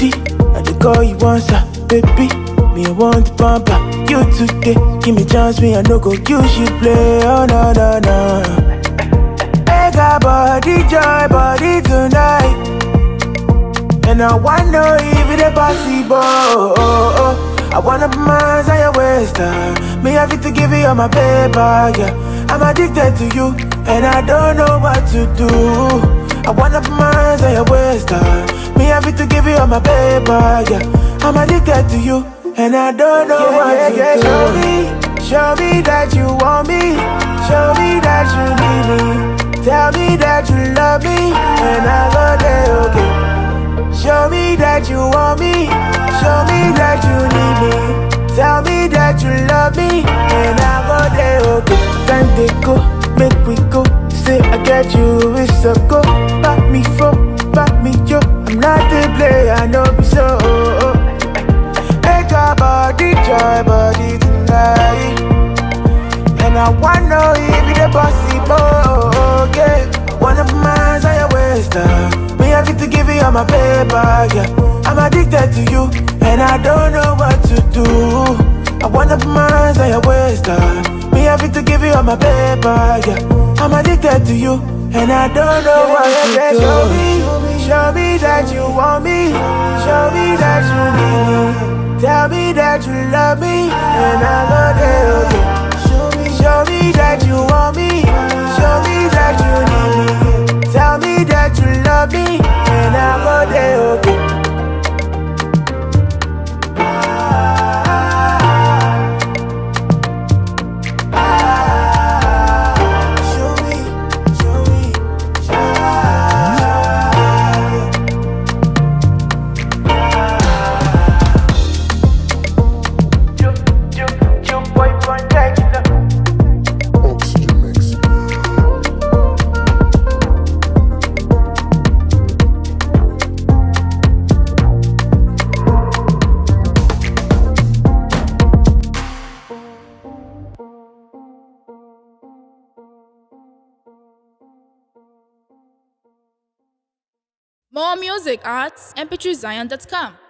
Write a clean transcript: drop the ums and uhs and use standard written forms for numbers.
body, I dey call you once, baby. Me, I want to pump you today. Give me chance, me, I no go use you play. Oh, no, no, no. I got body, joy, body tonight. And I wanna know if it's possible. I wanna put my hands on your waist, me have to give you all my paper, yeah. I'm addicted to you, and I don't know what to do. I wanna put my hands on your waist, me have to give you all my paper, yeah. I'm addicted to you, and I don't know what to do. Show me that you want me. Show me that you need me. Tell me that you love me, and I go there, okay. Show me that you want me. Show me that you need me. Tell me that you love me, and I go there, okay. Time they go, make we go. Say I get you, it's a go. Back me for, back me yo. I'm not the player, I know be so. Hey, got body, joy, body tonight. And I wanna know if it's possible, okay. Wanna put my hands on your waist, me have to give you all my paper, yeah. I'm addicted to you, and I don't know what to do. I wanna put my hands on your waist, me have to give you all my paper, yeah. I'm addicted to you, and I don't know what to do. Show me that you want me. Show me that you need me. Tell me that you love me, and I go there, okay. Show me that you want me. Show me that you need me. Tell me that you love me, and I go there, okay. More music at mp3zion.com.